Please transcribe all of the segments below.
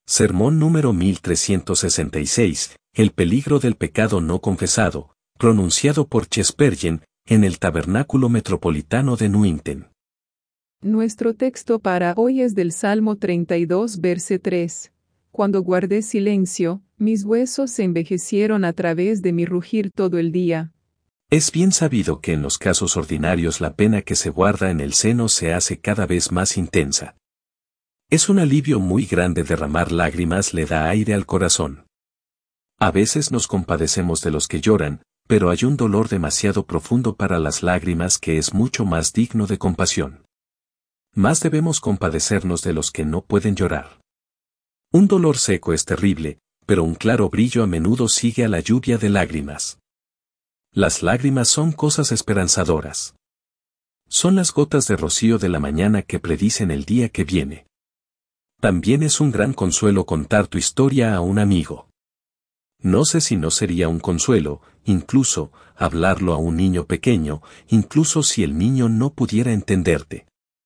Sermón número 1366, El peligro del pecado no confesado, pronunciado por Spurgeon, en el Tabernáculo Metropolitano de Newington. Nuestro texto para hoy es del Salmo 32, verso 3. Cuando guardé silencio, mis huesos se envejecieron a través de mi rugir todo el día. Es bien sabido que en los casos ordinarios la pena que se guarda en el seno se hace cada vez más intensa. Es un alivio muy grande derramar lágrimas, le da aire al corazón. A veces nos compadecemos de los que lloran, pero hay un dolor demasiado profundo para las lágrimas que es mucho más digno de compasión. Más debemos compadecernos de los que no pueden llorar. Un dolor seco es terrible, pero un claro brillo a menudo sigue a la lluvia de lágrimas. Las lágrimas son cosas esperanzadoras. Son las gotas de rocío de la mañana que predicen el día que viene. También es un gran consuelo contar tu historia a un amigo. No sé si no sería un consuelo, incluso, hablarlo a un niño pequeño, incluso si el niño no pudiera entenderte.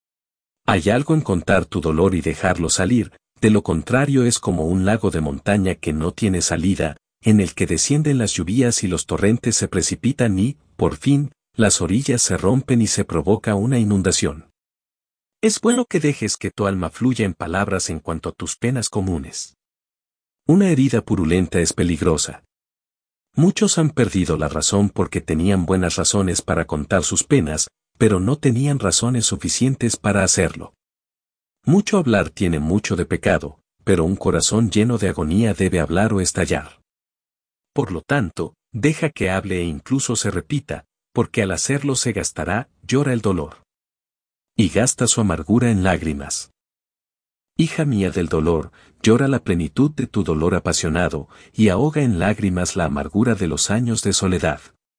Hay algo en contar tu dolor y dejarlo salir, de lo contrario es como un lago de montaña que no tiene salida, en el que descienden las lluvias y los torrentes se precipitan y, por fin, las orillas se rompen y se provoca una inundación. Es bueno que dejes que tu alma fluya en palabras en cuanto a tus penas comunes. Una herida purulenta es peligrosa. Muchos han perdido la razón porque tenían buenas razones para contar sus penas, pero no tenían razones suficientes para hacerlo. Mucho hablar tiene mucho de pecado, pero un corazón lleno de agonía debe hablar o estallar. Por lo tanto, deja que hable e incluso se repita, porque al hacerlo se gastará, llora el dolor. Y gasta su amargura en lágrimas. Hija mía del dolor, llora la plenitud de tu dolor apasionado, y ahoga en lágrimas la amargura de los años de soledad.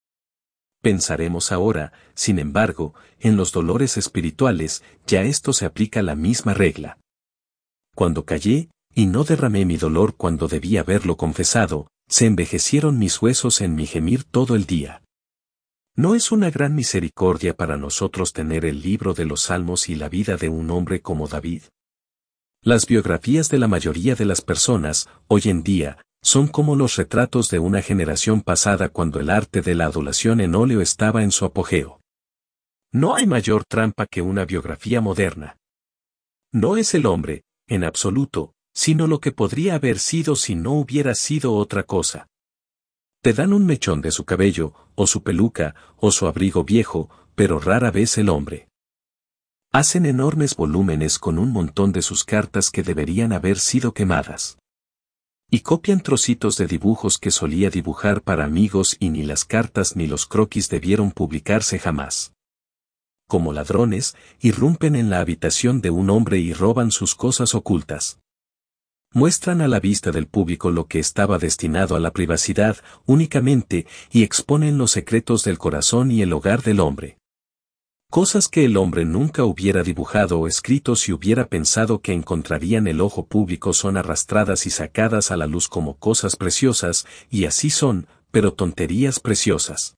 Pensaremos ahora, sin embargo, en los dolores espirituales, ya esto se aplica la misma regla. Cuando callé, y no derramé mi dolor cuando debí haberlo confesado, se envejecieron mis huesos en mi gemir todo el día. ¿No es una gran misericordia para nosotros tener el libro de los Salmos y la vida de un hombre como David? Las biografías de la mayoría de las personas, hoy en día, son como los retratos de una generación pasada cuando el arte de la adulación en óleo estaba en su apogeo. No hay mayor trampa que una biografía moderna. No es el hombre, en absoluto, sino lo que podría haber sido si no hubiera sido otra cosa. Te dan un mechón de su cabello, o su peluca, o su abrigo viejo, pero rara vez el hombre. Hacen enormes volúmenes con un montón de sus cartas que deberían haber sido quemadas. Y copian trocitos de dibujos que solía dibujar para amigos y ni las cartas ni los croquis debieron publicarse jamás. Como ladrones, irrumpen en la habitación de un hombre y roban sus cosas ocultas. Muestran a la vista del público lo que estaba destinado a la privacidad únicamente y exponen los secretos del corazón y el hogar del hombre. Cosas que el hombre nunca hubiera dibujado o escrito si hubiera pensado que encontrarían el ojo público son arrastradas y sacadas a la luz como cosas preciosas, y así son, pero tonterías preciosas.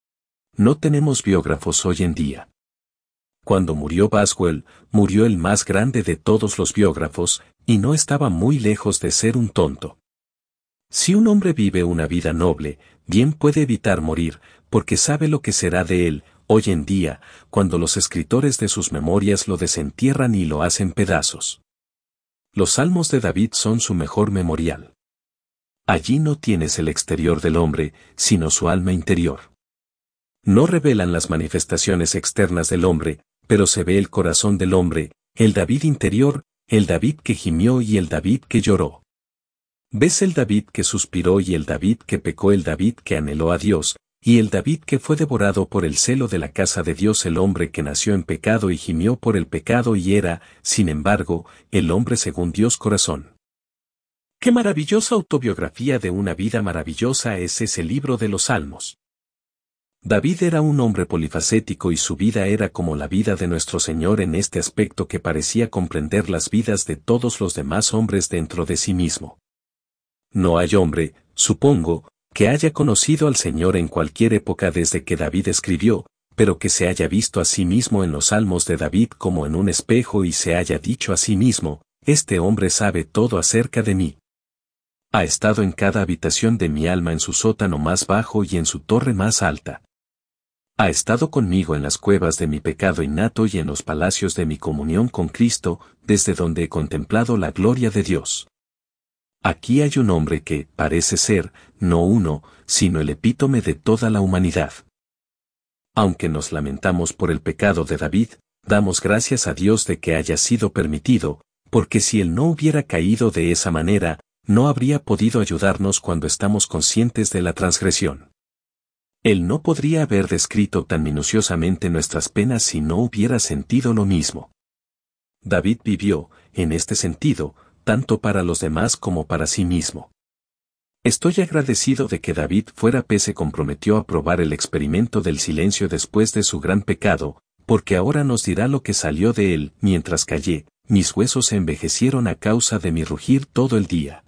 No tenemos biógrafos hoy en día. Cuando murió Boswell, murió el más grande de todos los biógrafos, y no estaba muy lejos de ser un tonto. Si un hombre vive una vida noble, bien puede evitar morir, porque sabe lo que será de él, hoy en día, cuando los escritores de sus memorias lo desentierran y lo hacen pedazos. Los Salmos de David son su mejor memorial. Allí no tienes el exterior del hombre, sino su alma interior. No revelan las manifestaciones externas del hombre, pero se ve el corazón del hombre, el David interior, el David que gimió y el David que lloró. Ves el David que suspiró y el David que pecó, el David que anheló a Dios, y el David que fue devorado por el celo de la casa de Dios, el hombre que nació en pecado y gimió por el pecado y era, sin embargo, el hombre según Dios corazón. ¡Qué maravillosa autobiografía de una vida maravillosa es ese libro de los Salmos! David era un hombre polifacético y su vida era como la vida de nuestro Señor en este aspecto que parecía comprender las vidas de todos los demás hombres dentro de sí mismo. No hay hombre, supongo, que haya conocido al Señor en cualquier época desde que David escribió, pero que se haya visto a sí mismo en los Salmos de David como en un espejo y se haya dicho a sí mismo, este hombre sabe todo acerca de mí. Ha estado en cada habitación de mi alma, en su sótano más bajo y en su torre más alta. Ha estado conmigo en las cuevas de mi pecado innato y en los palacios de mi comunión con Cristo, desde donde he contemplado la gloria de Dios. Aquí hay un hombre que, parece ser, no uno, sino el epítome de toda la humanidad. Aunque nos lamentamos por el pecado de David, damos gracias a Dios de que haya sido permitido, porque si él no hubiera caído de esa manera, no habría podido ayudarnos cuando estamos conscientes de la transgresión. Él no podría haber descrito tan minuciosamente nuestras penas si no hubiera sentido lo mismo. David vivió, en este sentido, tanto para los demás como para sí mismo. Estoy agradecido de que David se comprometió a probar el experimento del silencio después de su gran pecado, porque ahora nos dirá lo que salió de él. Mientras callé, mis huesos se envejecieron a causa de mi rugir todo el día.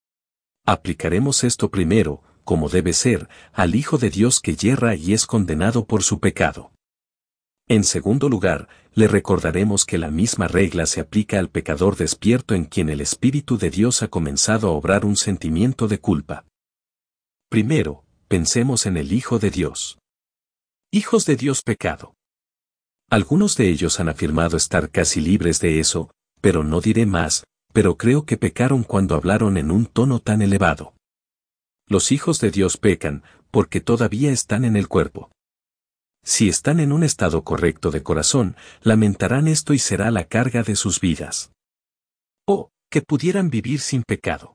Aplicaremos esto primero, como debe ser, al Hijo de Dios que yerra y es condenado por su pecado. En segundo lugar, le recordaremos que la misma regla se aplica al pecador despierto en quien el Espíritu de Dios ha comenzado a obrar un sentimiento de culpa. Primero, pensemos en el Hijo de Dios. Hijos de Dios pecado. Algunos de ellos han afirmado estar casi libres de eso, pero no diré más, pero creo que pecaron cuando hablaron en un tono tan elevado. Los hijos de Dios pecan, porque todavía están en el cuerpo. Si están en un estado correcto de corazón, lamentarán esto y será la carga de sus vidas. Oh, que pudieran vivir sin pecado.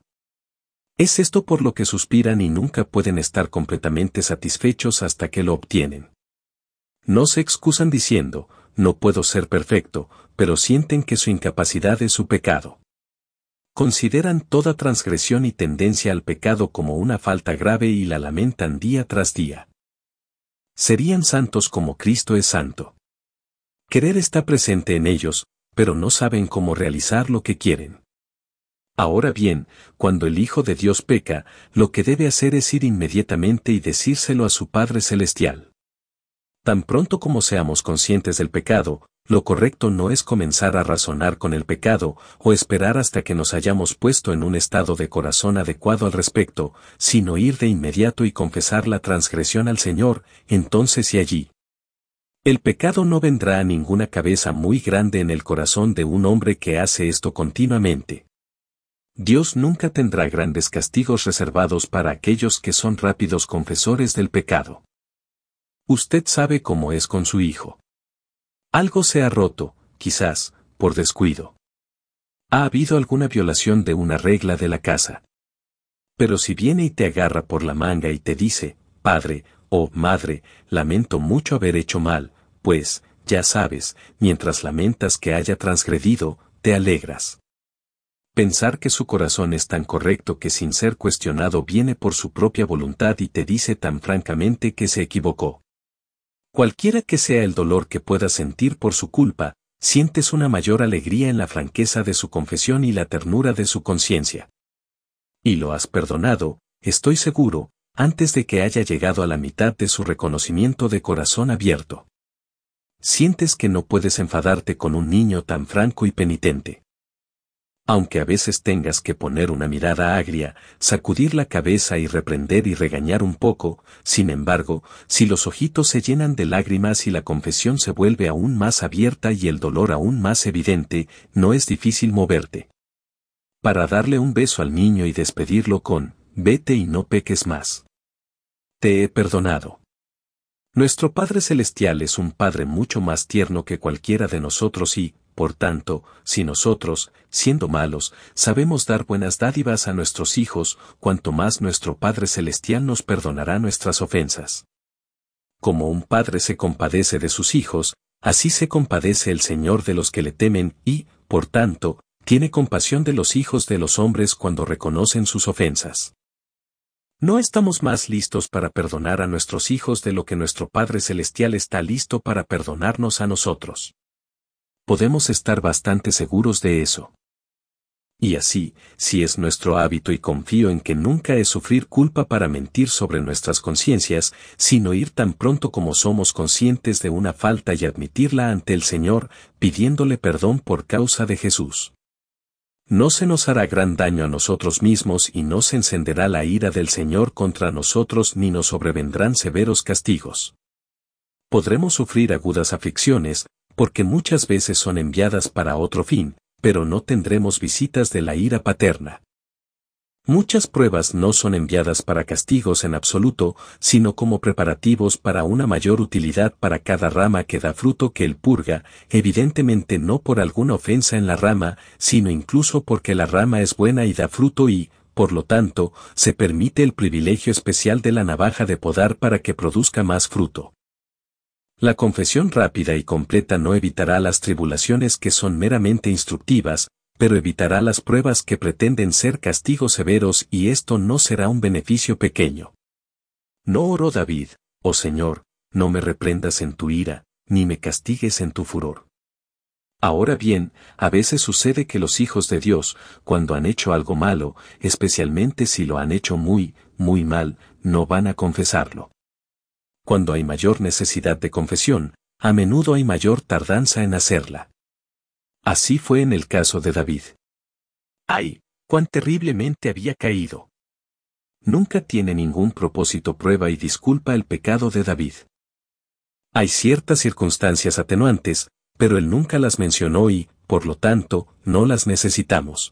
Es esto por lo que suspiran y nunca pueden estar completamente satisfechos hasta que lo obtienen. No se excusan diciendo, no puedo ser perfecto, pero sienten que su incapacidad es su pecado. Consideran toda transgresión y tendencia al pecado como una falta grave y la lamentan día tras día. Serían santos como Cristo es santo. Querer está presente en ellos, pero no saben cómo realizar lo que quieren. Ahora bien, cuando el Hijo de Dios peca, lo que debe hacer es ir inmediatamente y decírselo a su Padre Celestial. Tan pronto como seamos conscientes del pecado, lo correcto no es comenzar a razonar con el pecado o esperar hasta que nos hayamos puesto en un estado de corazón adecuado al respecto, sino ir de inmediato y confesar la transgresión al Señor, entonces y allí. El pecado no vendrá a ninguna cabeza muy grande en el corazón de un hombre que hace esto continuamente. Dios nunca tendrá grandes castigos reservados para aquellos que son rápidos confesores del pecado. Usted sabe cómo es con su hijo. Algo se ha roto, quizás, por descuido. Ha habido alguna violación de una regla de la casa. Pero si viene y te agarra por la manga y te dice, padre, o madre, lamento mucho haber hecho mal, pues, ya sabes, mientras lamentas que haya transgredido, te alegras. Pensar que su corazón es tan correcto que sin ser cuestionado viene por su propia voluntad y te dice tan francamente que se equivocó. Cualquiera que sea el dolor que puedas sentir por su culpa, sientes una mayor alegría en la franqueza de su confesión y la ternura de su conciencia. Y lo has perdonado, estoy seguro, antes de que haya llegado a la mitad de su reconocimiento de corazón abierto. Sientes que no puedes enfadarte con un niño tan franco y penitente. Aunque a veces tengas que poner una mirada agria, sacudir la cabeza y reprender y regañar un poco, sin embargo, si los ojitos se llenan de lágrimas y la confesión se vuelve aún más abierta y el dolor aún más evidente, no es difícil moverte para darle un beso al niño y despedirlo con, vete y no peques más. Te he perdonado. Nuestro Padre Celestial es un Padre mucho más tierno que cualquiera de nosotros y, por tanto, si nosotros, siendo malos, sabemos dar buenas dádivas a nuestros hijos, cuanto más nuestro Padre Celestial nos perdonará nuestras ofensas. Como un padre se compadece de sus hijos, así se compadece el Señor de los que le temen y, por tanto, tiene compasión de los hijos de los hombres cuando reconocen sus ofensas. No estamos más listos para perdonar a nuestros hijos de lo que nuestro Padre Celestial está listo para perdonarnos a nosotros. Podemos estar bastante seguros de eso. Y así, si es nuestro hábito y confío en que nunca es sufrir culpa para mentir sobre nuestras conciencias, sino ir tan pronto como somos conscientes de una falta y admitirla ante el Señor, pidiéndole perdón por causa de Jesús. No se nos hará gran daño a nosotros mismos y no se encenderá la ira del Señor contra nosotros ni nos sobrevendrán severos castigos. Podremos sufrir agudas aflicciones, porque muchas veces son enviadas para otro fin, pero no tendremos visitas de la ira paterna. Muchas pruebas no son enviadas para castigos en absoluto, sino como preparativos para una mayor utilidad para cada rama que da fruto que él purga, evidentemente no por alguna ofensa en la rama, sino incluso porque la rama es buena y da fruto y, por lo tanto, se permite el privilegio especial de la navaja de podar para que produzca más fruto. La confesión rápida y completa no evitará las tribulaciones que son meramente instructivas, pero evitará las pruebas que pretenden ser castigos severos y esto no será un beneficio pequeño. No oró David, oh Señor, no me reprendas en tu ira, ni me castigues en tu furor. Ahora bien, a veces sucede que los hijos de Dios, cuando han hecho algo malo, especialmente si lo han hecho muy, muy mal, no van a confesarlo. Cuando hay mayor necesidad de confesión, a menudo hay mayor tardanza en hacerla. Así fue en el caso de David. ¡Ay, cuán terriblemente había caído! Nunca tiene ningún propósito prueba y disculpa el pecado de David. Hay ciertas circunstancias atenuantes, pero él nunca las mencionó y, por lo tanto, no las necesitamos.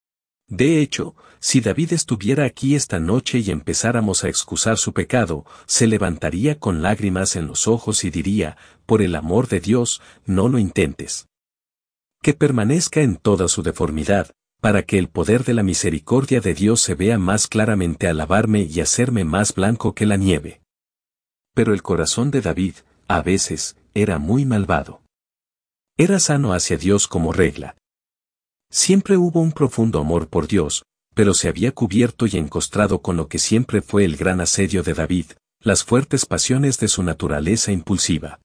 De hecho, si David estuviera aquí esta noche y empezáramos a excusar su pecado, se levantaría con lágrimas en los ojos y diría, por el amor de Dios, no lo intentes. Que permanezca en toda su deformidad, para que el poder de la misericordia de Dios se vea más claramente al lavarme y hacerme más blanco que la nieve. Pero el corazón de David, a veces, era muy malvado. Era sano hacia Dios como regla. Siempre hubo un profundo amor por Dios, pero se había cubierto y encostrado con lo que siempre fue el gran asedio de David, las fuertes pasiones de su naturaleza impulsiva.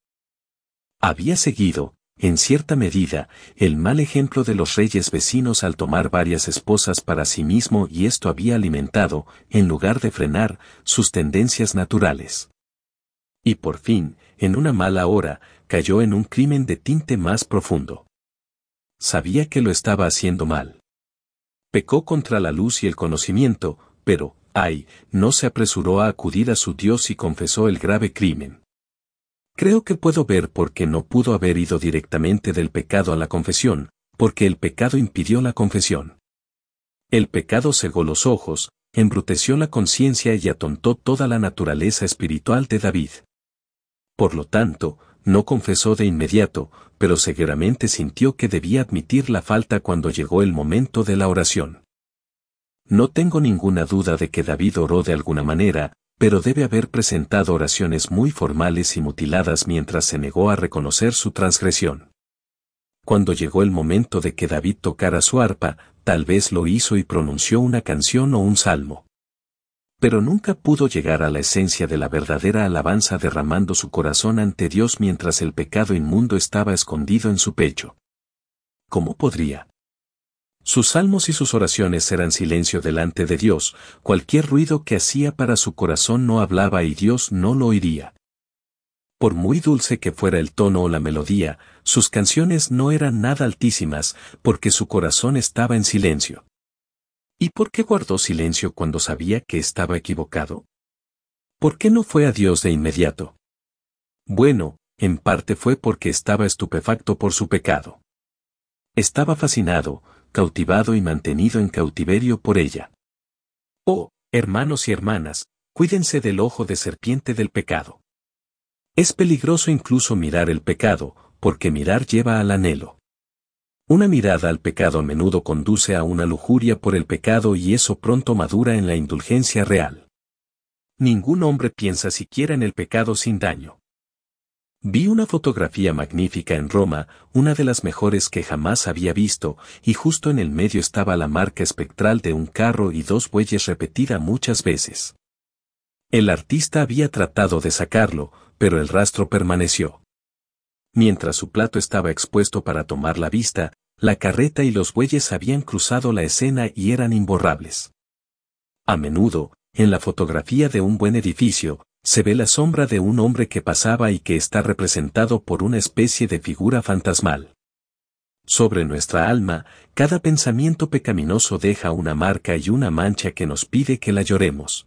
Había seguido, en cierta medida, el mal ejemplo de los reyes vecinos al tomar varias esposas para sí mismo y esto había alimentado, en lugar de frenar, sus tendencias naturales. Y por fin, en una mala hora, cayó en un crimen de tinte más profundo. Sabía que lo estaba haciendo mal. Pecó contra la luz y el conocimiento, pero, ay, no se apresuró a acudir a su Dios y confesó el grave crimen. Creo que puedo ver por qué no pudo haber ido directamente del pecado a la confesión, porque el pecado impidió la confesión. El pecado cegó los ojos, embruteció la conciencia y atontó toda la naturaleza espiritual de David. Por lo tanto, no confesó de inmediato, pero seguramente sintió que debía admitir la falta cuando llegó el momento de la oración. No tengo ninguna duda de que David oró de alguna manera, pero debe haber presentado oraciones muy formales y mutiladas mientras se negó a reconocer su transgresión. Cuando llegó el momento de que David tocara su arpa, tal vez lo hizo y pronunció una canción o un salmo. Pero nunca pudo llegar a la esencia de la verdadera alabanza derramando su corazón ante Dios mientras el pecado inmundo estaba escondido en su pecho. ¿Cómo podría? Sus salmos y sus oraciones eran silencio delante de Dios, cualquier ruido que hacía para su corazón no hablaba y Dios no lo oiría. Por muy dulce que fuera el tono o la melodía, sus canciones no eran nada altísimas, porque su corazón estaba en silencio. ¿Y por qué guardó silencio cuando sabía que estaba equivocado? ¿Por qué no fue a Dios de inmediato? Bueno, en parte fue porque estaba estupefacto por su pecado. Estaba fascinado, cautivado y mantenido en cautiverio por ella. Oh, hermanos y hermanas, cuídense del ojo de serpiente del pecado. Es peligroso incluso mirar el pecado, porque mirar lleva al anhelo. Una mirada al pecado a menudo conduce a una lujuria por el pecado y eso pronto madura en la indulgencia real. Ningún hombre piensa siquiera en el pecado sin daño. Vi una fotografía magnífica en Roma, una de las mejores que jamás había visto, y justo en el medio estaba la marca espectral de un carro y dos bueyes repetida muchas veces. El artista había tratado de sacarlo, pero el rastro permaneció. Mientras su plato estaba expuesto para tomar la vista, la carreta y los bueyes habían cruzado la escena y eran imborrables. A menudo, en la fotografía de un buen edificio, se ve la sombra de un hombre que pasaba y que está representado por una especie de figura fantasmal. Sobre nuestra alma, cada pensamiento pecaminoso deja una marca y una mancha que nos pide que la lloremos.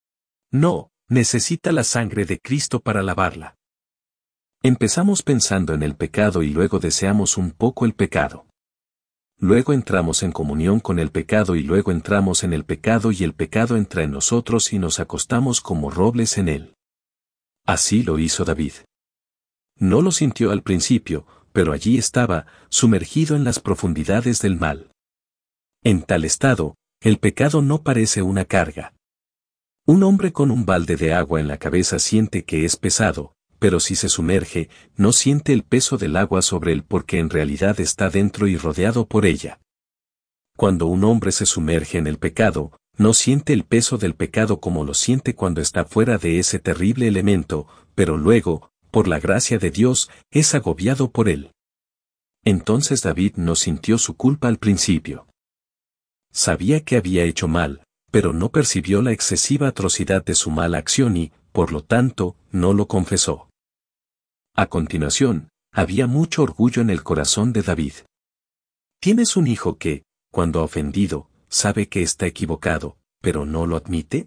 No, necesita la sangre de Cristo para lavarla. Empezamos pensando en el pecado y luego deseamos un poco el pecado. Luego entramos en comunión con el pecado y luego entramos en el pecado y el pecado entra en nosotros y nos acostamos como robles en él. Así lo hizo David. No lo sintió al principio, pero allí estaba, sumergido en las profundidades del mal. En tal estado, el pecado no parece una carga. Un hombre con un balde de agua en la cabeza siente que es pesado, pero si se sumerge, no siente el peso del agua sobre él porque en realidad está dentro y rodeado por ella. Cuando un hombre se sumerge en el pecado, no siente el peso del pecado como lo siente cuando está fuera de ese terrible elemento, pero luego, por la gracia de Dios, es agobiado por él. Entonces David no sintió su culpa al principio. Sabía que había hecho mal, pero no percibió la excesiva atrocidad de su mala acción y, por lo tanto, no lo confesó. A continuación, había mucho orgullo en el corazón de David. ¿Tienes un hijo que, cuando ha ofendido, sabe que está equivocado, pero no lo admite?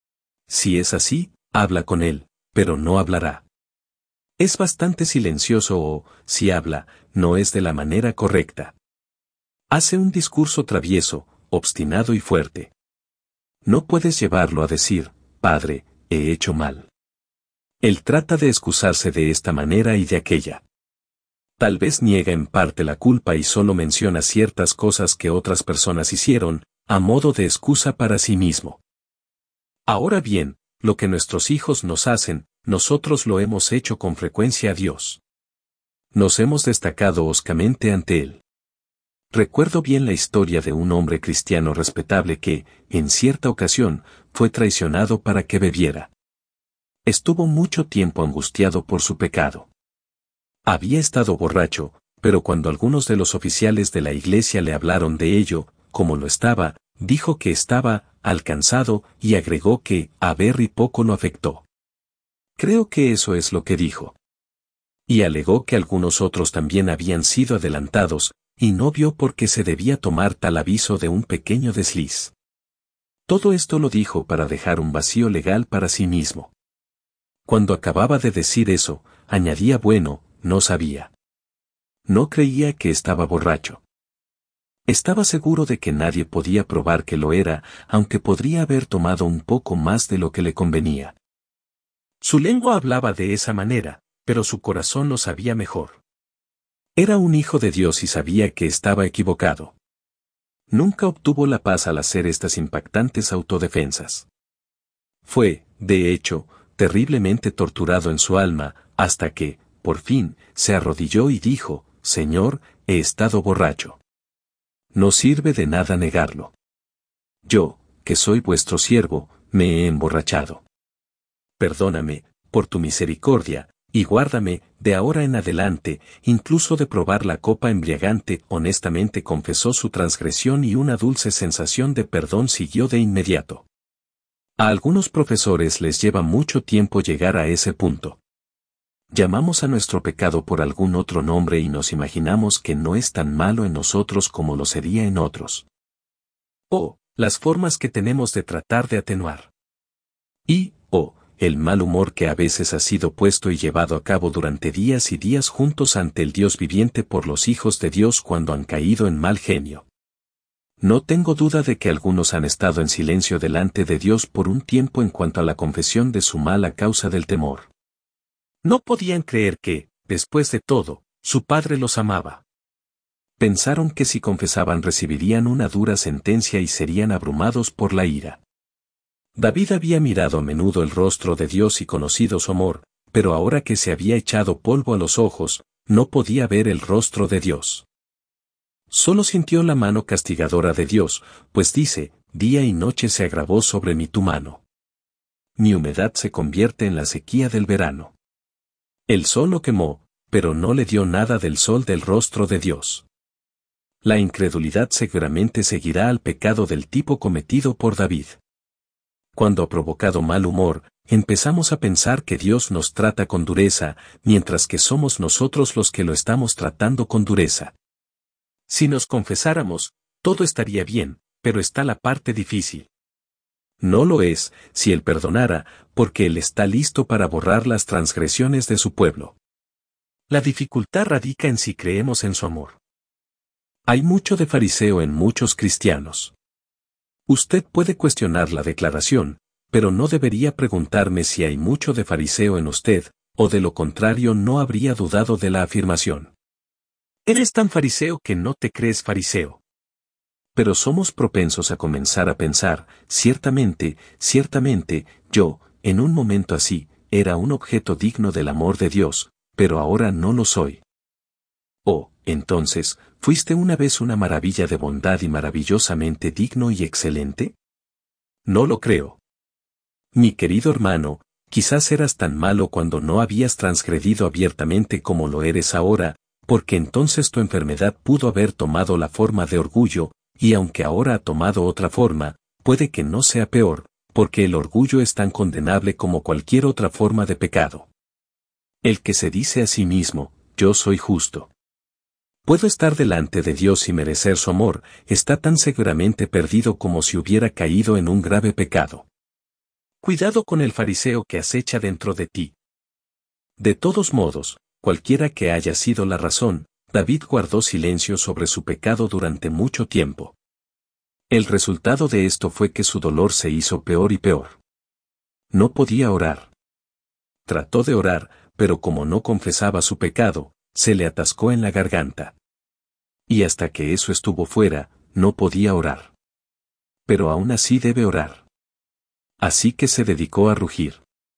Si es así, habla con él, pero no hablará. Es bastante silencioso o, si habla, no es de la manera correcta. Hace un discurso travieso, obstinado y fuerte. No puedes llevarlo a decir, Padre, he hecho mal. Él trata de excusarse de esta manera y de aquella. Tal vez niega en parte la culpa y solo menciona ciertas cosas que otras personas hicieron, a modo de excusa para sí mismo. Ahora bien, lo que nuestros hijos nos hacen, nosotros lo hemos hecho con frecuencia a Dios. Nos hemos destacado hoscamente ante Él. Recuerdo bien la historia de un hombre cristiano respetable que, en cierta ocasión, fue traicionado para que bebiera. Estuvo mucho tiempo angustiado por su pecado. Había estado borracho, pero cuando algunos de los oficiales de la iglesia le hablaron de ello, como lo estaba, dijo que estaba alcanzado y agregó que a Berry poco lo afectó. Creo que eso es lo que dijo. Y alegó que algunos otros también habían sido adelantados, y no vio por qué se debía tomar tal aviso de un pequeño desliz. Todo esto lo dijo para dejar un vacío legal para sí mismo. Cuando acababa de decir eso, añadía bueno, no sabía. No creía que estaba borracho. Estaba seguro de que nadie podía probar que lo era, aunque podría haber tomado un poco más de lo que le convenía. Su lengua hablaba de esa manera, pero su corazón lo sabía mejor. Era un hijo de Dios y sabía que estaba equivocado. Nunca obtuvo la paz al hacer estas impactantes autodefensas. Fue, de hecho, terriblemente torturado en su alma, hasta que, por fin, se arrodilló y dijo, Señor, he estado borracho. No sirve de nada negarlo. Yo, que soy vuestro siervo, me he emborrachado. Perdóname, por tu misericordia, y guárdame, de ahora en adelante, incluso de probar la copa embriagante. Honestamente confesó su transgresión y una dulce sensación de perdón siguió de inmediato. A algunos profesores les lleva mucho tiempo llegar a ese punto. Llamamos a nuestro pecado por algún otro nombre y nos imaginamos que no es tan malo en nosotros como lo sería en otros. O, las formas que tenemos de tratar de atenuar. Y, el mal humor que a veces ha sido puesto y llevado a cabo durante días y días juntos ante el Dios viviente por los hijos de Dios cuando han caído en mal genio. No tengo duda de que algunos han estado en silencio delante de Dios por un tiempo en cuanto a la confesión de su mal a causa del temor. No podían creer que, después de todo, su padre los amaba. Pensaron que si confesaban recibirían una dura sentencia y serían abrumados por la ira. David había mirado a menudo el rostro de Dios y conocido su amor, pero ahora que se había echado polvo a los ojos, no podía ver el rostro de Dios. Solo sintió la mano castigadora de Dios, pues dice, día y noche se agravó sobre mí tu mano. Mi humedad se convierte en la sequía del verano. El sol lo quemó, pero no le dio nada del sol del rostro de Dios. La incredulidad seguramente seguirá al pecado del tipo cometido por David. Cuando ha provocado mal humor, empezamos a pensar que Dios nos trata con dureza, mientras que somos nosotros los que lo estamos tratando con dureza. Si nos confesáramos, todo estaría bien, pero está la parte difícil. No lo es, si Él perdonara, porque Él está listo para borrar las transgresiones de su pueblo. La dificultad radica en si creemos en su amor. Hay mucho de fariseo en muchos cristianos. Usted puede cuestionar la declaración, pero no debería preguntarme si hay mucho de fariseo en usted, o de lo contrario no habría dudado de la afirmación. Eres tan fariseo que no te crees fariseo. Pero somos propensos a comenzar a pensar, ciertamente, yo, en un momento así, era un objeto digno del amor de Dios, pero ahora no lo soy. Oh, entonces, ¿fuiste una vez una maravilla de bondad y maravillosamente digno y excelente? No lo creo. Mi querido hermano, quizás eras tan malo cuando no habías transgredido abiertamente como lo eres ahora, porque entonces tu enfermedad pudo haber tomado la forma de orgullo, y aunque ahora ha tomado otra forma, puede que no sea peor, porque el orgullo es tan condenable como cualquier otra forma de pecado. El que se dice a sí mismo, yo soy justo. Puedo estar delante de Dios y merecer su amor, está tan seguramente perdido como si hubiera caído en un grave pecado. Cuidado con el fariseo que acecha dentro de ti. De todos modos, cualquiera que haya sido la razón, David guardó silencio sobre su pecado durante mucho tiempo. El resultado de esto fue que su dolor se hizo peor y peor. No podía orar. Trató de orar, pero como no confesaba su pecado, se le atascó en la garganta. Y hasta que eso estuvo fuera, no podía orar. Pero aún así debe orar. Así que se dedicó a rugir.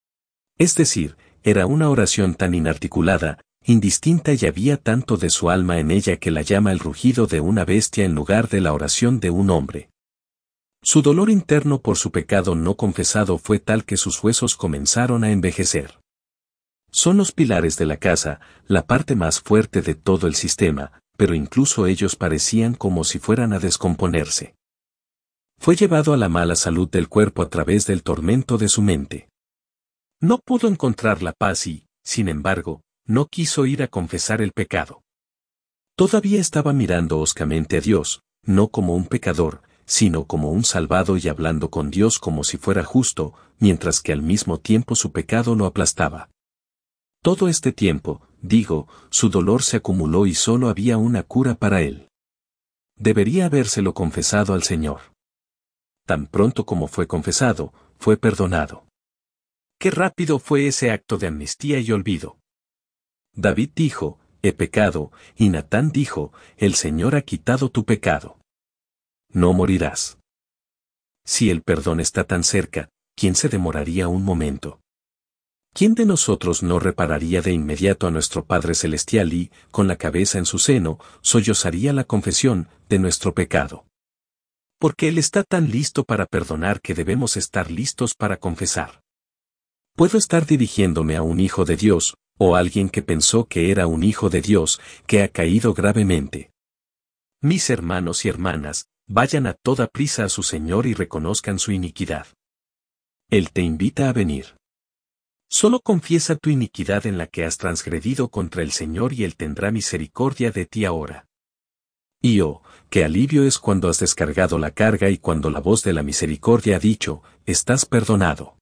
Es decir, era una oración tan inarticulada, indistinta y había tanto de su alma en ella que la llama el rugido de una bestia en lugar de la oración de un hombre. Su dolor interno por su pecado no confesado fue tal que sus huesos comenzaron a envejecer. Son los pilares de la casa, la parte más fuerte de todo el sistema, pero incluso ellos parecían como si fueran a descomponerse. Fue llevado a la mala salud del cuerpo a través del tormento de su mente. No pudo encontrar la paz y, sin embargo, no quiso ir a confesar el pecado. Todavía estaba mirando hoscamente a Dios, no como un pecador, sino como un salvado y hablando con Dios como si fuera justo, mientras que al mismo tiempo su pecado lo aplastaba. Todo este tiempo, digo, su dolor se acumuló y solo había una cura para él. Debería habérselo confesado al Señor. Tan pronto como fue confesado, fue perdonado. Qué rápido fue ese acto de amnistía y olvido. David dijo, he pecado, y Natán dijo, el Señor ha quitado tu pecado. No morirás. Si el perdón está tan cerca, ¿quién se demoraría un momento? ¿Quién de nosotros no repararía de inmediato a nuestro Padre Celestial y, con la cabeza en su seno, sollozaría la confesión de nuestro pecado? Porque Él está tan listo para perdonar que debemos estar listos para confesar. Puedo estar dirigiéndome a un hijo de Dios, o alguien que pensó que era un hijo de Dios, que ha caído gravemente. Mis hermanos y hermanas, vayan a toda prisa a su Señor y reconozcan su iniquidad. Él te invita a venir. Solo confiesa tu iniquidad en la que has transgredido contra el Señor y Él tendrá misericordia de ti ahora. Y oh, qué alivio es cuando has descargado la carga y cuando la voz de la misericordia ha dicho, estás perdonado.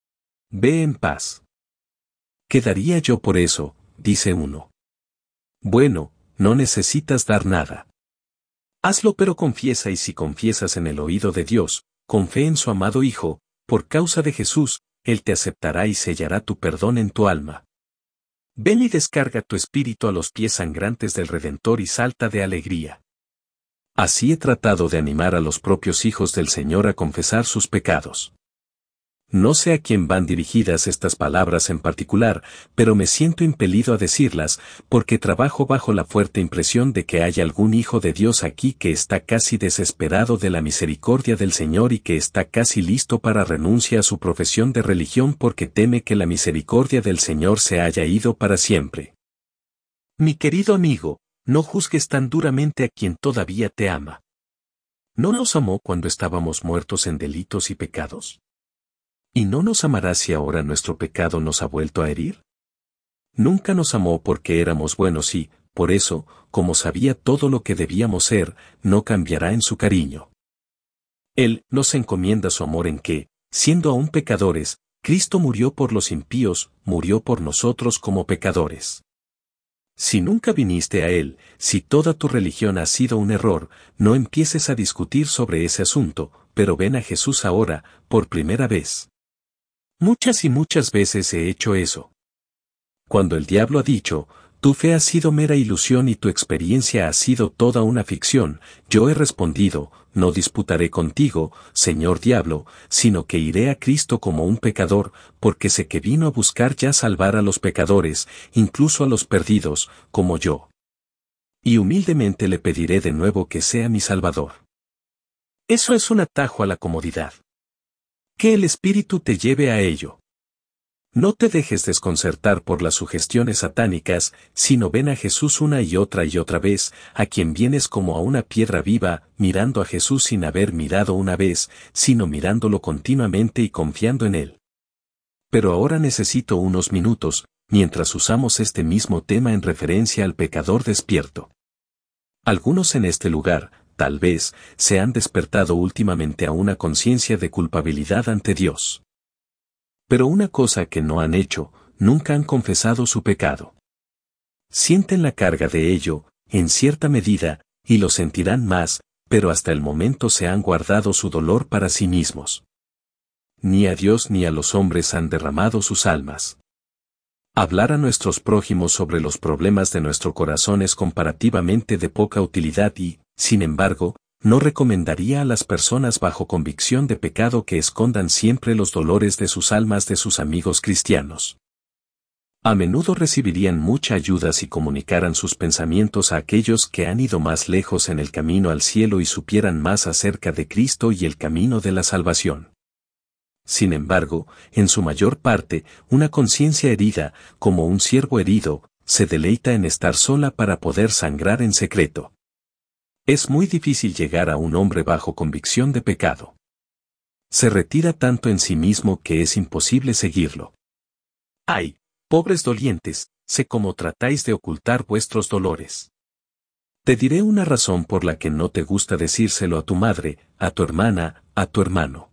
Ve en paz. ¿Qué daría yo por eso?, dice uno. Bueno, no necesitas dar nada. Hazlo pero confiesa y si confiesas en el oído de Dios, con fe en su amado Hijo, por causa de Jesús, Él te aceptará y sellará tu perdón en tu alma. Ven y descarga tu espíritu a los pies sangrantes del Redentor y salta de alegría. Así he tratado de animar a los propios hijos del Señor a confesar sus pecados. No sé a quién van dirigidas estas palabras en particular, pero me siento impelido a decirlas, porque trabajo bajo la fuerte impresión de que hay algún hijo de Dios aquí que está casi desesperado de la misericordia del Señor y que está casi listo para renunciar a su profesión de religión porque teme que la misericordia del Señor se haya ido para siempre. Mi querido amigo, no juzgues tan duramente a quien todavía te ama. ¿No nos amó cuando estábamos muertos en delitos y pecados? ¿Y no nos amará si ahora nuestro pecado nos ha vuelto a herir? Nunca nos amó porque éramos buenos y, por eso, como sabía todo lo que debíamos ser, no cambiará en su cariño. Él nos encomienda su amor en que, siendo aún pecadores, Cristo murió por los impíos, murió por nosotros como pecadores. Si nunca viniste a Él, si toda tu religión ha sido un error, no empieces a discutir sobre ese asunto, pero ven a Jesús ahora, por primera vez. Muchas y muchas veces he hecho eso. Cuando el diablo ha dicho, tu fe ha sido mera ilusión y tu experiencia ha sido toda una ficción, yo he respondido, no disputaré contigo, Señor diablo, sino que iré a Cristo como un pecador, porque sé que vino a buscar ya salvar a los pecadores, incluso a los perdidos, como yo. Y humildemente le pediré de nuevo que sea mi Salvador. Eso es un atajo a la comodidad. Que el Espíritu te lleve a ello. No te dejes desconcertar por las sugestiones satánicas, sino ven a Jesús una y otra vez, a quien vienes como a una piedra viva, mirando a Jesús sin haber mirado una vez, sino mirándolo continuamente y confiando en Él. Pero ahora necesito unos minutos, mientras usamos este mismo tema en referencia al pecador despierto. Algunos en este lugar, tal vez, se han despertado últimamente a una conciencia de culpabilidad ante Dios. Pero una cosa que no han hecho, nunca han confesado su pecado. Sienten la carga de ello, en cierta medida, y lo sentirán más, pero hasta el momento se han guardado su dolor para sí mismos. Ni a Dios ni a los hombres han derramado sus almas. Hablar a nuestros prójimos sobre los problemas de nuestro corazón es comparativamente de poca utilidad y, sin embargo, no recomendaría a las personas bajo convicción de pecado que escondan siempre los dolores de sus almas de sus amigos cristianos. A menudo recibirían mucha ayuda si comunicaran sus pensamientos a aquellos que han ido más lejos en el camino al cielo y supieran más acerca de Cristo y el camino de la salvación. Sin embargo, en su mayor parte, una conciencia herida, como un ciervo herido, se deleita en estar sola para poder sangrar en secreto. Es muy difícil llegar a un hombre bajo convicción de pecado. Se retira tanto en sí mismo que es imposible seguirlo. ¡Ay, pobres dolientes, sé cómo tratáis de ocultar vuestros dolores! Te diré una razón por la que no te gusta decírselo a tu madre, a tu hermana, a tu hermano.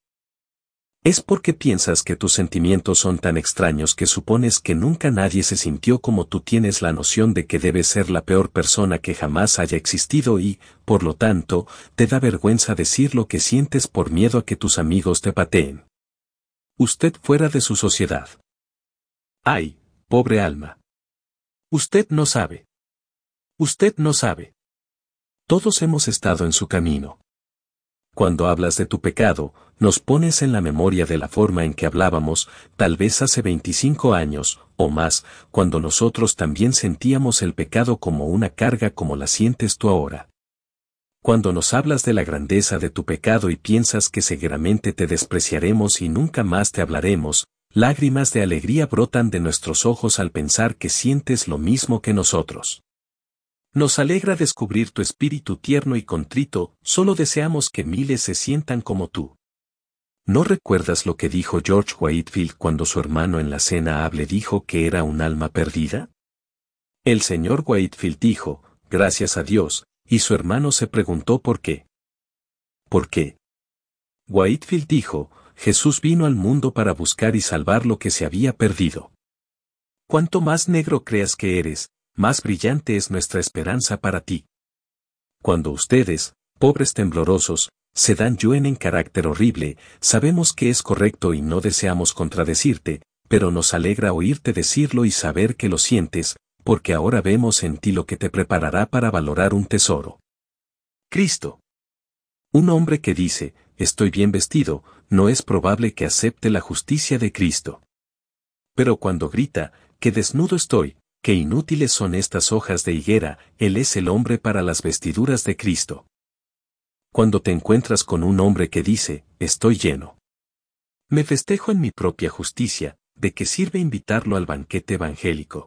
Es porque piensas que tus sentimientos son tan extraños que supones que nunca nadie se sintió como tú, tienes la noción de que debes ser la peor persona que jamás haya existido y, por lo tanto, te da vergüenza decir lo que sientes por miedo a que tus amigos te pateen. Usted fuera de su sociedad. ¡Ay, pobre alma! Usted no sabe. Usted no sabe. Todos hemos estado en su camino. Cuando hablas de tu pecado, nos pones en la memoria de la forma en que hablábamos, tal vez hace 25 años, o más, cuando nosotros también sentíamos el pecado como una carga como la sientes tú ahora. Cuando nos hablas de la grandeza de tu pecado y piensas que seguramente te despreciaremos y nunca más te hablaremos, lágrimas de alegría brotan de nuestros ojos al pensar que sientes lo mismo que nosotros. Nos alegra descubrir tu espíritu tierno y contrito, solo deseamos que miles se sientan como tú. ¿No recuerdas lo que dijo George Whitefield cuando su hermano en la cena le dijo que era un alma perdida? El señor Whitefield dijo, gracias a Dios, y su hermano se preguntó por qué. ¿Por qué? Whitefield dijo, Jesús vino al mundo para buscar y salvar lo que se había perdido. Cuanto más negro creas que eres, más brillante es nuestra esperanza para ti. Cuando ustedes, pobres temblorosos, se dan en carácter horrible, sabemos que es correcto y no deseamos contradecirte, pero nos alegra oírte decirlo y saber que lo sientes, porque ahora vemos en ti lo que te preparará para valorar un tesoro. Cristo. Un hombre que dice, estoy bien vestido, no es probable que acepte la justicia de Cristo. Pero cuando grita, que desnudo estoy, qué inútiles son estas hojas de higuera, él es el hombre para las vestiduras de Cristo. Cuando te encuentras con un hombre que dice, estoy lleno. Me festejo en mi propia justicia, ¿de qué sirve invitarlo al banquete evangélico?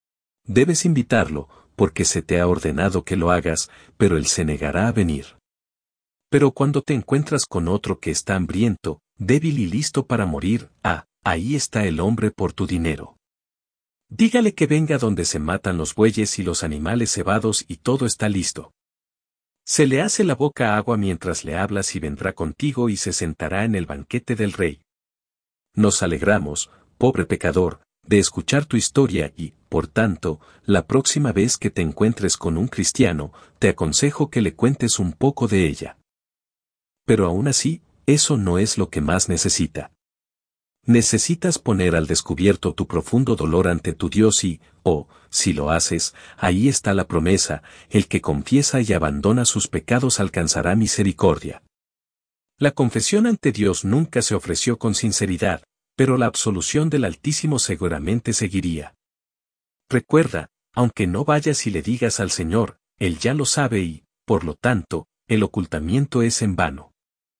Debes invitarlo, porque se te ha ordenado que lo hagas, pero él se negará a venir. Pero cuando te encuentras con otro que está hambriento, débil y listo para morir, ahí está el hombre por tu dinero. Dígale que venga donde se matan los bueyes y los animales cebados y todo está listo. Se le hace la boca agua mientras le hablas y vendrá contigo y se sentará en el banquete del rey. Nos alegramos, pobre pecador, de escuchar tu historia y, por tanto, la próxima vez que te encuentres con un cristiano, te aconsejo que le cuentes un poco de ella. Pero aún así, eso no es lo que más necesita. Necesitas poner al descubierto tu profundo dolor ante tu Dios y, si lo haces, ahí está la promesa, el que confiesa y abandona sus pecados alcanzará misericordia. La confesión ante Dios nunca se ofreció con sinceridad, pero la absolución del Altísimo seguramente seguiría. Recuerda, aunque no vayas y le digas al Señor, Él ya lo sabe y, por lo tanto, el ocultamiento es en vano.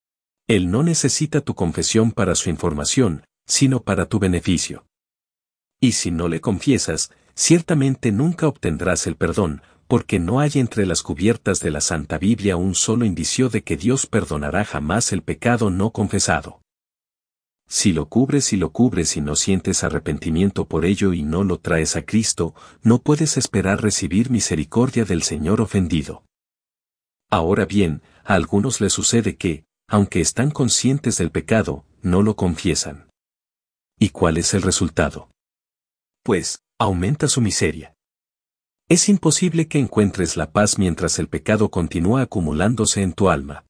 Él no necesita tu confesión para su información, sino para tu beneficio. Y si no le confiesas, ciertamente nunca obtendrás el perdón, porque no hay entre las cubiertas de la Santa Biblia un solo indicio de que Dios perdonará jamás el pecado no confesado. Si lo cubres y no sientes arrepentimiento por ello y no lo traes a Cristo, no puedes esperar recibir misericordia del Señor ofendido. Ahora bien, a algunos les sucede que, aunque están conscientes del pecado, no lo confiesan. ¿Y cuál es el resultado? Pues, aumenta su miseria. Es imposible que encuentres la paz mientras el pecado continúa acumulándose en tu alma.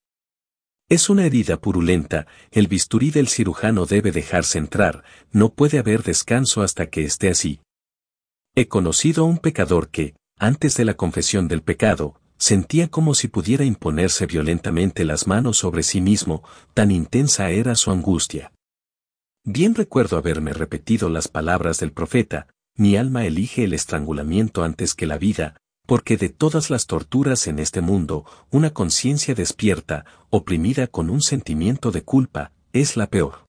Es una herida purulenta, el bisturí del cirujano debe dejarse entrar, no puede haber descanso hasta que esté así. He conocido a un pecador que, antes de la confesión del pecado, sentía como si pudiera imponerse violentamente las manos sobre sí mismo, tan intensa era su angustia. Bien recuerdo haberme repetido las palabras del profeta: mi alma elige el estrangulamiento antes que la vida, porque de todas las torturas en este mundo, una conciencia despierta, oprimida con un sentimiento de culpa, es la peor.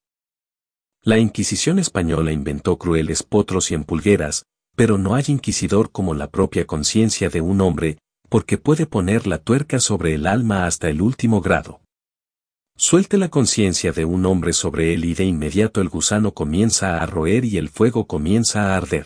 La Inquisición española inventó crueles potros y empulgueras, pero no hay inquisidor como la propia conciencia de un hombre, porque puede poner la tuerca sobre el alma hasta el último grado. Suelte la conciencia de un hombre sobre él y de inmediato el gusano comienza a roer y el fuego comienza a arder.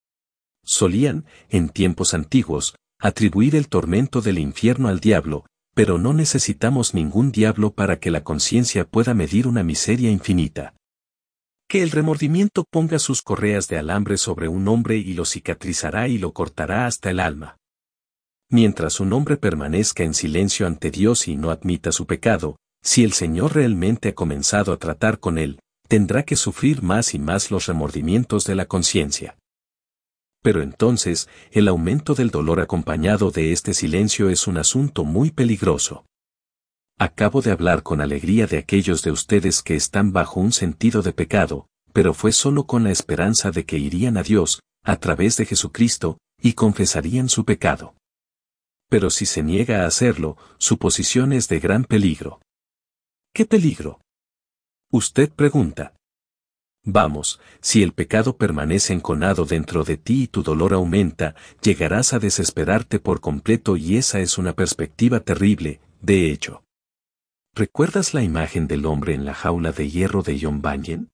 Solían, en tiempos antiguos, atribuir el tormento del infierno al diablo, pero no necesitamos ningún diablo para que la conciencia pueda medir una miseria infinita. Que el remordimiento ponga sus correas de alambre sobre un hombre y lo cicatrizará y lo cortará hasta el alma. Mientras un hombre permanezca en silencio ante Dios y no admita su pecado, si el Señor realmente ha comenzado a tratar con él, tendrá que sufrir más y más los remordimientos de la conciencia. Pero entonces, el aumento del dolor acompañado de este silencio es un asunto muy peligroso. Acabo de hablar con alegría de aquellos de ustedes que están bajo un sentido de pecado, pero fue solo con la esperanza de que irían a Dios, a través de Jesucristo, y confesarían su pecado. Pero si se niega a hacerlo, su posición es de gran peligro. ¿Qué peligro? Usted pregunta. Vamos, si el pecado permanece enconado dentro de ti y tu dolor aumenta, llegarás a desesperarte por completo y esa es una perspectiva terrible, de hecho. ¿Recuerdas la imagen del hombre en la jaula de hierro de John Bunyan?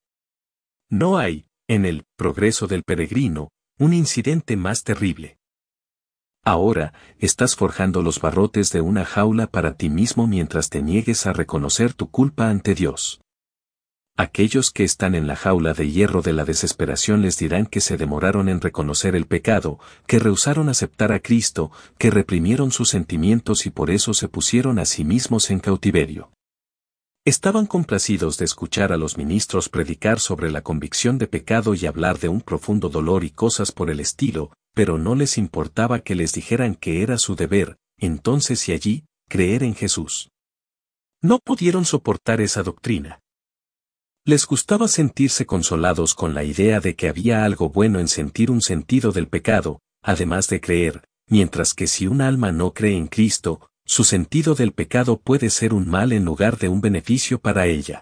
No hay, en el Progreso del Peregrino, un incidente más terrible. Ahora, estás forjando los barrotes de una jaula para ti mismo mientras te niegues a reconocer tu culpa ante Dios. Aquellos que están en la jaula de hierro de la desesperación les dirán que se demoraron en reconocer el pecado, que rehusaron aceptar a Cristo, que reprimieron sus sentimientos y por eso se pusieron a sí mismos en cautiverio. Estaban complacidos de escuchar a los ministros predicar sobre la convicción de pecado y hablar de un profundo dolor y cosas por el estilo, pero no les importaba que les dijeran que era su deber, entonces y allí, creer en Jesús. No pudieron soportar esa doctrina. Les gustaba sentirse consolados con la idea de que había algo bueno en sentir un sentido del pecado, además de creer, mientras que si un alma no cree en Cristo, su sentido del pecado puede ser un mal en lugar de un beneficio para ella.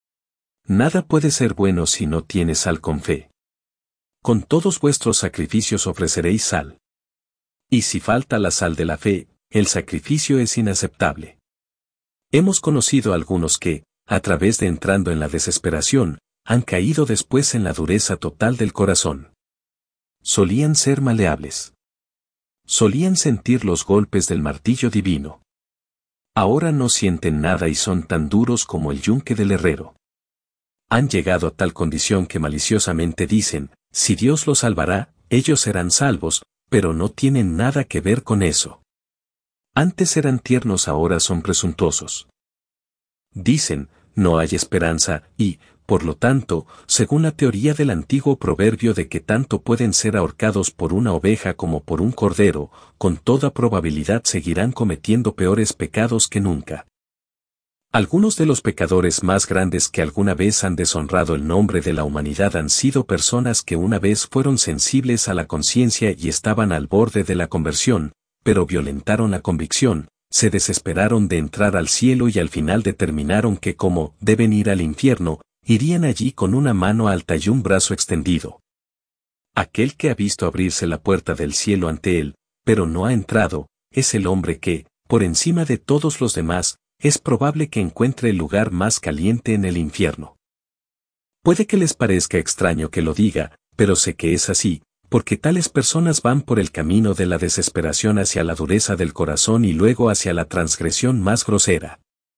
Nada puede ser bueno si no tiene sal con fe. Con todos vuestros sacrificios ofreceréis sal. Y si falta la sal de la fe, el sacrificio es inaceptable. Hemos conocido a algunos que, a través de entrando en la desesperación, han caído después en la dureza total del corazón. Solían ser maleables. Solían sentir los golpes del martillo divino. Ahora no sienten nada y son tan duros como el yunque del herrero. Han llegado a tal condición que maliciosamente dicen, si Dios los salvará, ellos serán salvos, pero no tienen nada que ver con eso. Antes eran tiernos, ahora son presuntuosos. Dicen, no hay esperanza y, por lo tanto, según la teoría del antiguo proverbio de que tanto pueden ser ahorcados por una oveja como por un cordero, con toda probabilidad seguirán cometiendo peores pecados que nunca. Algunos de los pecadores más grandes que alguna vez han deshonrado el nombre de la humanidad han sido personas que una vez fueron sensibles a la conciencia y estaban al borde de la conversión, pero violentaron la convicción, se desesperaron de entrar al cielo y al final determinaron que como deben ir al infierno, irían allí con una mano alta y un brazo extendido. Aquel que ha visto abrirse la puerta del cielo ante él, pero no ha entrado, es el hombre que, por encima de todos los demás, es probable que encuentre el lugar más caliente en el infierno. Puede que les parezca extraño que lo diga, pero sé que es así, porque tales personas van por el camino de la desesperación hacia la dureza del corazón y luego hacia la transgresión más grosera.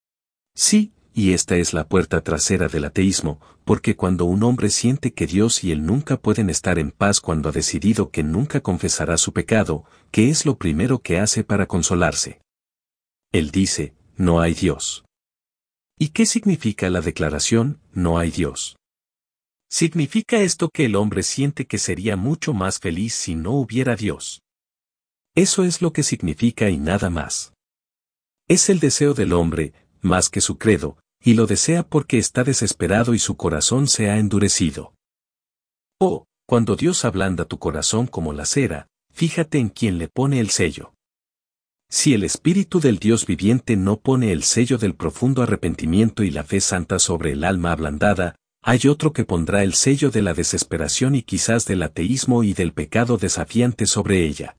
Sí, y esta es la puerta trasera del ateísmo, porque cuando un hombre siente que Dios y él nunca pueden estar en paz cuando ha decidido que nunca confesará su pecado, ¿qué es lo primero que hace para consolarse? Él dice, no hay Dios. ¿Y qué significa la declaración, no hay Dios? Significa esto que el hombre siente que sería mucho más feliz si no hubiera Dios. Eso es lo que significa y nada más. Es el deseo del hombre, más que su credo, y lo desea porque está desesperado y su corazón se ha endurecido. Oh, cuando Dios ablanda tu corazón como la cera, fíjate en quién le pone el sello. Si el Espíritu del Dios viviente no pone el sello del profundo arrepentimiento y la fe santa sobre el alma ablandada, hay otro que pondrá el sello de la desesperación y quizás del ateísmo y del pecado desafiante sobre ella.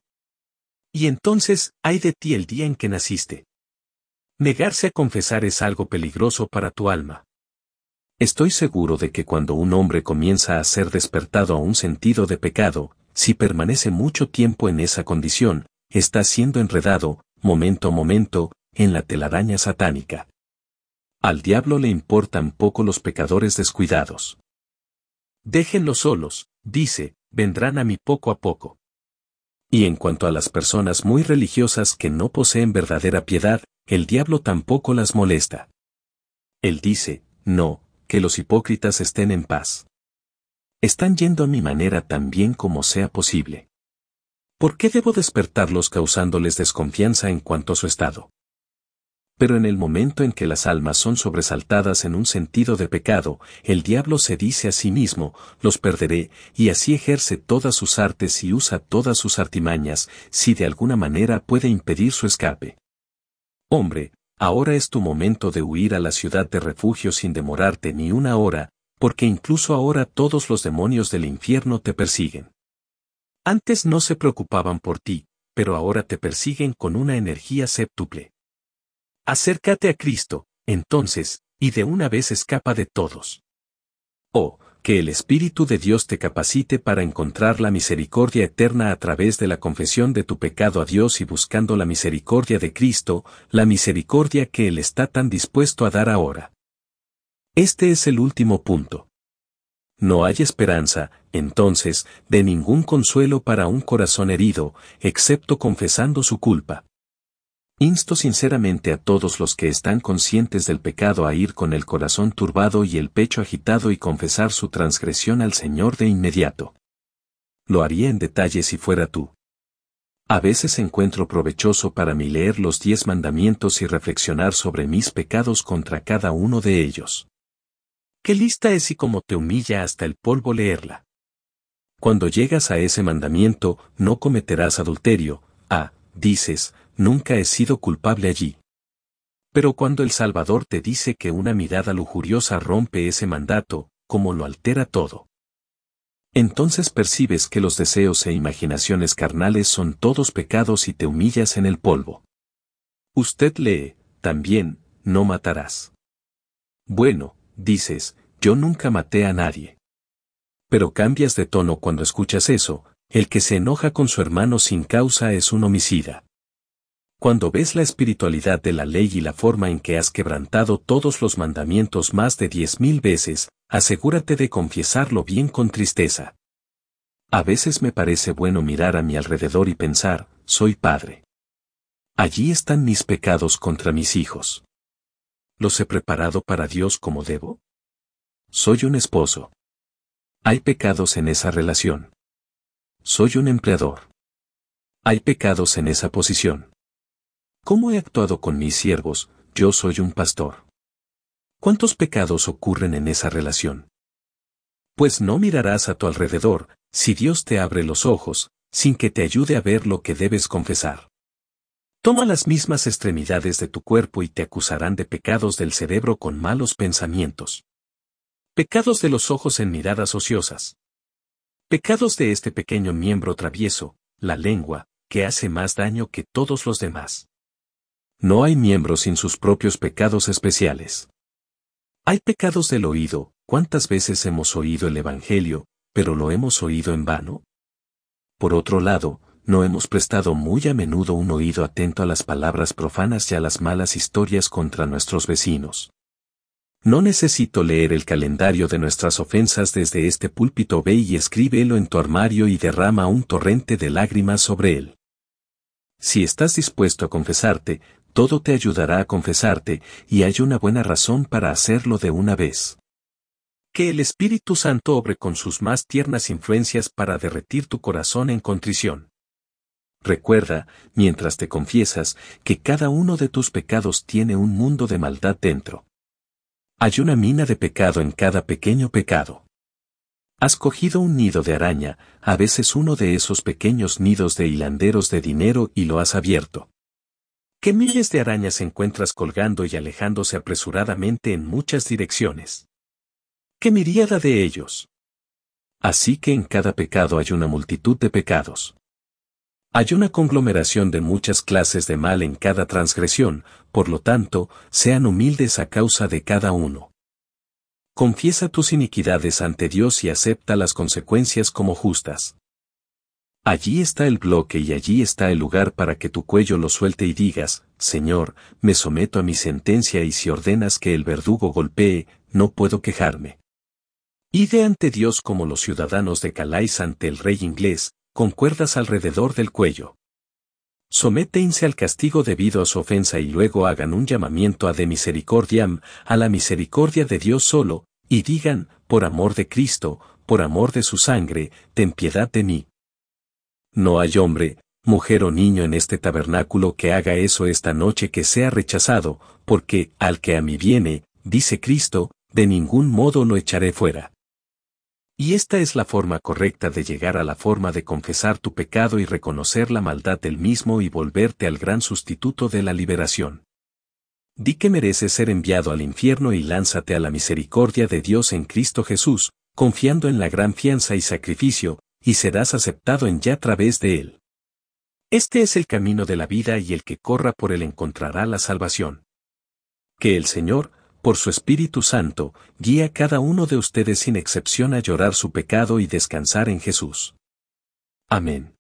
Y entonces, ay de ti el día en que naciste. Negarse a confesar es algo peligroso para tu alma. Estoy seguro de que cuando un hombre comienza a ser despertado a un sentido de pecado, si permanece mucho tiempo en esa condición, está siendo enredado, momento a momento, en la telaraña satánica. Al diablo le importan poco los pecadores descuidados. Déjenlos solos, dice, vendrán a mí poco a poco. Y en cuanto a las personas muy religiosas que no poseen verdadera piedad, el diablo tampoco las molesta. Él dice, no, que los hipócritas estén en paz. Están yendo a mi manera tan bien como sea posible. ¿Por qué debo despertarlos causándoles desconfianza en cuanto a su estado? Pero en el momento en que las almas son sobresaltadas en un sentido de pecado, el diablo se dice a sí mismo, los perderé, y así ejerce todas sus artes y usa todas sus artimañas, si de alguna manera puede impedir su escape. Hombre, ahora es tu momento de huir a la ciudad de refugio sin demorarte ni una hora, porque incluso ahora todos los demonios del infierno te persiguen. Antes no se preocupaban por ti, pero ahora te persiguen con una energía séptuple. Acércate a Cristo, entonces, y de una vez escapa de todos. Oh, que el Espíritu de Dios te capacite para encontrar la misericordia eterna a través de la confesión de tu pecado a Dios y buscando la misericordia de Cristo, la misericordia que Él está tan dispuesto a dar ahora. Este es el último punto. No hay esperanza, entonces, de ningún consuelo para un corazón herido, excepto confesando su culpa. Insto sinceramente a todos los que están conscientes del pecado a ir con el corazón turbado y el pecho agitado y confesar su transgresión al Señor de inmediato. Lo haría en detalle si fuera tú. A veces encuentro provechoso para mí leer los 10 mandamientos y reflexionar sobre mis pecados contra cada uno de ellos. ¿Qué lista es y cómo te humilla hasta el polvo leerla? Cuando llegas a ese mandamiento, no cometerás adulterio, dices, nunca he sido culpable allí. Pero cuando el Salvador te dice que una mirada lujuriosa rompe ese mandato, ¿cómo lo altera todo? Entonces percibes que los deseos e imaginaciones carnales son todos pecados y te humillas en el polvo. Usted lee, también, no matarás. Bueno, dices, yo nunca maté a nadie. Pero cambias de tono cuando escuchas eso, El que se enoja con su hermano sin causa es un homicida. Cuando ves la espiritualidad de la ley y la forma en que has quebrantado todos los mandamientos más de 10.000 veces, asegúrate de confesarlo bien con tristeza. A veces me parece bueno mirar a mi alrededor y pensar, soy padre. Allí están mis pecados contra mis hijos. ¿Los he preparado para Dios como debo? Soy un esposo. Hay pecados en esa relación. Soy un empleador. Hay pecados en esa posición. ¿Cómo he actuado con mis siervos? Yo soy un pastor. ¿Cuántos pecados ocurren en esa relación? Pues no mirarás a tu alrededor, si Dios te abre los ojos, sin que te ayude a ver lo que debes confesar. Toma las mismas extremidades de tu cuerpo y te acusarán de pecados del cerebro con malos pensamientos. Pecados de los ojos en miradas ociosas. Pecados de este pequeño miembro travieso, la lengua, que hace más daño que todos los demás. No hay miembro sin sus propios pecados especiales. Hay pecados del oído. ¿Cuántas veces hemos oído el Evangelio, pero lo hemos oído en vano? Por otro lado, no hemos prestado muy a menudo un oído atento a las palabras profanas y a las malas historias contra nuestros vecinos. No necesito leer el calendario de nuestras ofensas desde este púlpito. Ve y escríbelo en tu armario y derrama un torrente de lágrimas sobre él. Si estás dispuesto a confesarte, todo te ayudará a confesarte, y hay una buena razón para hacerlo de una vez. Que el Espíritu Santo obre con sus más tiernas influencias para derretir tu corazón en contrición. Recuerda, mientras te confiesas, que cada uno de tus pecados tiene un mundo de maldad dentro. Hay una mina de pecado en cada pequeño pecado. Has cogido un nido de araña, a veces uno de esos pequeños nidos de hilanderos de dinero, y lo has abierto. ¿Qué miles de arañas encuentras colgando y alejándose apresuradamente en muchas direcciones? ¡Qué miríada de ellos! Así que en cada pecado hay una multitud de pecados. Hay una conglomeración de muchas clases de mal en cada transgresión, por lo tanto, sean humildes a causa de cada uno. Confiesa tus iniquidades ante Dios y acepta las consecuencias como justas. Allí está el bloque y allí está el lugar para que tu cuello lo suelte y digas, Señor, me someto a mi sentencia, y si ordenas que el verdugo golpee, no puedo quejarme. Ide ante Dios como los ciudadanos de Calais ante el rey inglés, con cuerdas alrededor del cuello. Sométense al castigo debido a su ofensa y luego hagan un llamamiento a de misericordiam, a la misericordia de Dios solo, y digan, por amor de Cristo, por amor de su sangre, ten piedad de mí. No hay hombre, mujer o niño en este tabernáculo que haga eso esta noche que sea rechazado, porque, al que a mí viene, dice Cristo, de ningún modo lo echaré fuera. Y esta es la forma correcta de llegar a la forma de confesar tu pecado y reconocer la maldad del mismo y volverte al gran sustituto de la liberación. Di que mereces ser enviado al infierno y lánzate a la misericordia de Dios en Cristo Jesús, confiando en la gran fianza y sacrificio, y serás aceptado en ya a través de él. Este es el camino de la vida y el que corra por él encontrará la salvación. Que el Señor, por su Espíritu Santo, guíe a cada uno de ustedes sin excepción a llorar su pecado y descansar en Jesús. Amén.